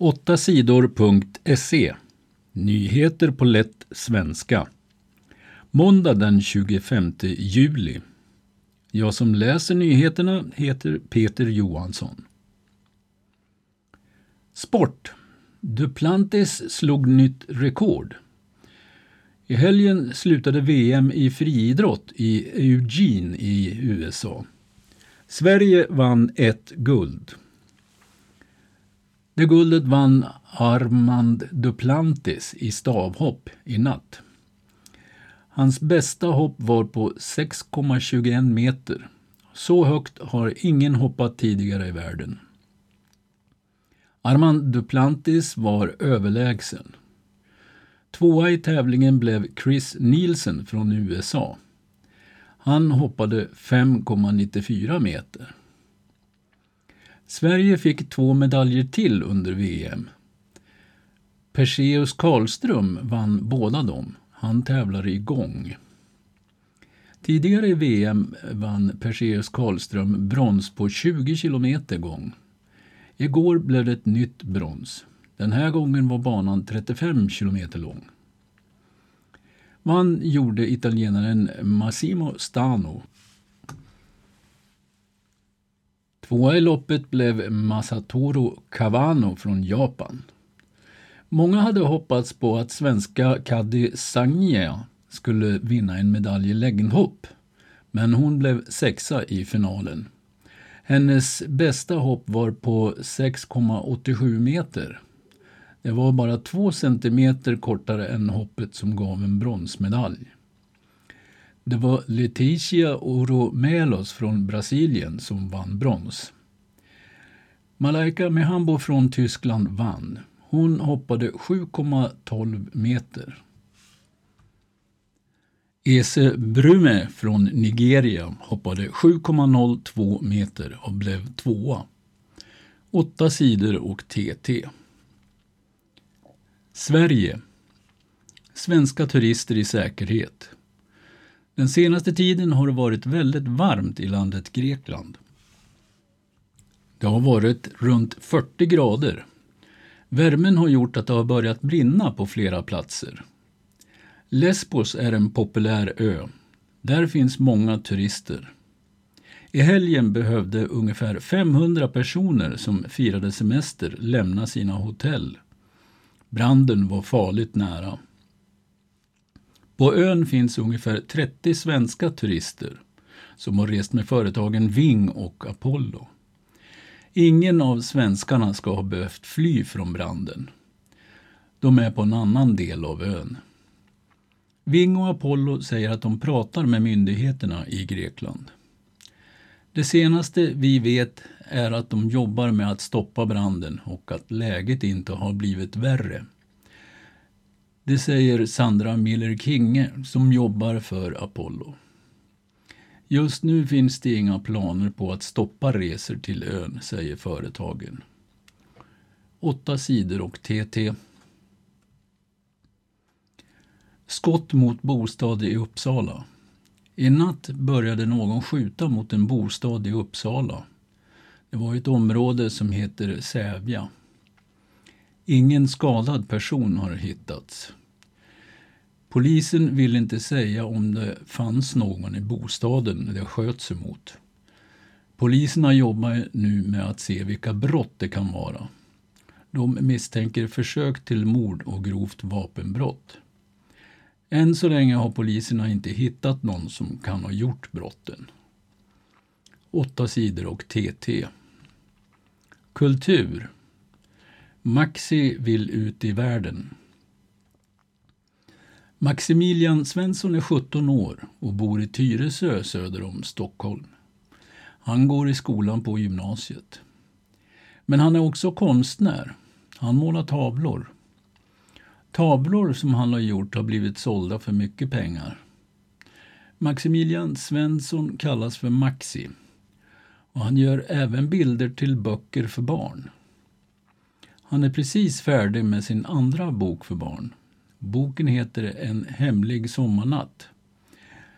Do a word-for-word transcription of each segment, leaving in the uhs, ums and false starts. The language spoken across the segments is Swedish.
åtta sidor punkt se. Nyheter på lätt svenska. Måndag den tjugofemte juli. Jag som läser nyheterna heter Peter Johansson. Sport. Duplantis slog nytt rekord. I helgen slutade V M i friidrott i Eugene i U S A. Sverige vann ett guld. Det guldet vann Armand Duplantis i stavhopp i natt. Hans bästa hopp var på sex komma tjugoett meter. Så högt har ingen hoppat tidigare i världen. Armand Duplantis var överlägsen. Tvåa i tävlingen blev Chris Nielsen från U S A. Han hoppade fem komma nittiofyra meter. Sverige fick två medaljer till under V M. Perseus Karlström vann båda dem. Han tävlar i gång. Tidigare i V M vann Perseus Karlström brons på tjugo kilometer gång. Igår blev det ett nytt brons. Den här gången var banan trettiofem kilometer lång. Vann gjorde italienaren Massimo Stano. Tvåa i loppet blev Masatoru Kawano från Japan. Många hade hoppats på att svenska Kadi Sagnia skulle vinna en medalj i längdhopp, men hon blev sexa i finalen. Hennes bästa hopp var på sex komma åttiosju meter. Det var bara två centimeter kortare än hoppet som gav en bronsmedalj. Det var Leticia Oromelos från Brasilien som vann brons. Malaika Mihambo från Tyskland vann. Hon hoppade sju komma tolv meter. Ese Brume från Nigeria hoppade sju komma noll två meter och blev tvåa. Åtta sidor och T T. Sverige. Svenska turister i säkerhet. Den senaste tiden har det varit väldigt varmt i landet Grekland. Det har varit runt fyrtio grader. Värmen har gjort att det har börjat brinna på flera platser. Lesbos är en populär ö. Där finns många turister. I helgen behövde ungefär femhundra personer som firade semester lämna sina hotell. Branden var farligt nära. På ön finns ungefär trettio svenska turister som har rest med företagen Ving och Apollo. Ingen av svenskarna ska ha behövt fly från branden. De är på en annan del av ön. Ving och Apollo säger att de pratar med myndigheterna i Grekland. Det senaste vi vet är att de jobbar med att stoppa branden och att läget inte har blivit värre. Det säger Sandra Miller-Kinge som jobbar för Apollo. Just nu finns det inga planer på att stoppa resor till ön, säger företagen. Åtta sidor och T T. Skott mot bostad i Uppsala. I natt började någon skjuta mot en bostad i Uppsala. Det var ett område som heter Sävja. Ingen skadad person har hittats. Polisen vill inte säga om det fanns någon i bostaden det sköts emot. Poliserna jobbar nu med att se vilka brott det kan vara. De misstänker försök till mord och grovt vapenbrott. Än så länge har poliserna inte hittat någon som kan ha gjort brotten. Åtta sidor och T T. Kultur. Maxi vill ut i världen. Maximilian Svensson är sjutton år och bor i Tyresö söder om Stockholm. Han går i skolan på gymnasiet. Men han är också konstnär. Han målar tavlor. Tavlor som han har gjort har blivit sålda för mycket pengar. Maximilian Svensson kallas för Maxi. Och han gör även bilder till böcker för barn. Han är precis färdig med sin andra bok för barn. Boken heter En hemlig sommarnatt.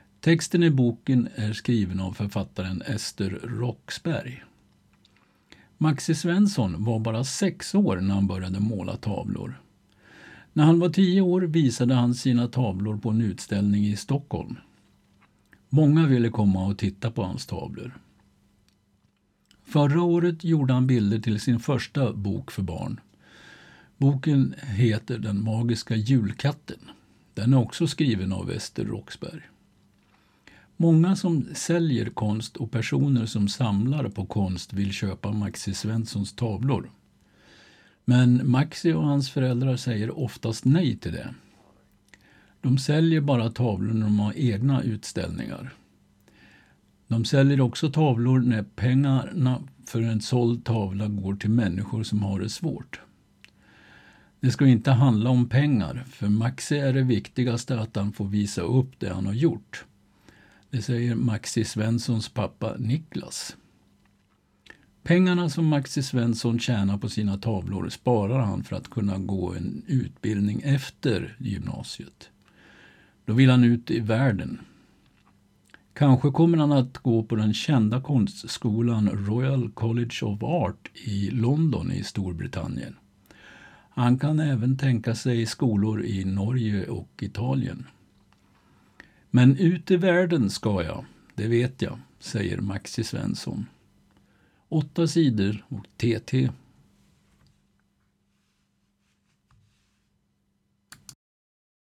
Texten i boken är skriven av författaren Ester Roxberg. Maxi Svensson var bara sex år när han började måla tavlor. När han var tio år visade han sina tavlor på en utställning i Stockholm. Många ville komma och titta på hans tavlor. Förra året gjorde han bilder till sin första bok för barn. Boken heter Den magiska julkatten. Den är också skriven av Ester Roxbergh. Många som säljer konst och personer som samlar på konst vill köpa Maxi Svenssons tavlor. Men Maxi och hans föräldrar säger oftast nej till det. De säljer bara tavlor när de har egna utställningar. De säljer också tavlor när pengarna för en såld tavla går till människor som har det svårt. Det ska inte handla om pengar, för Maxi är det viktigaste att han får visa upp det han har gjort. Det säger Maxi Svenssons pappa Niklas. Pengarna som Maxi Svensson tjänar på sina tavlor sparar han för att kunna gå en utbildning efter gymnasiet. Då vill han ut i världen. Kanske kommer han att gå på den kända konstskolan Royal College of Art i London i Storbritannien. Han kan även tänka sig skolor i Norge och Italien. Men ut i världen ska jag, det vet jag, säger Maxi Svensson. Åtta sidor och T T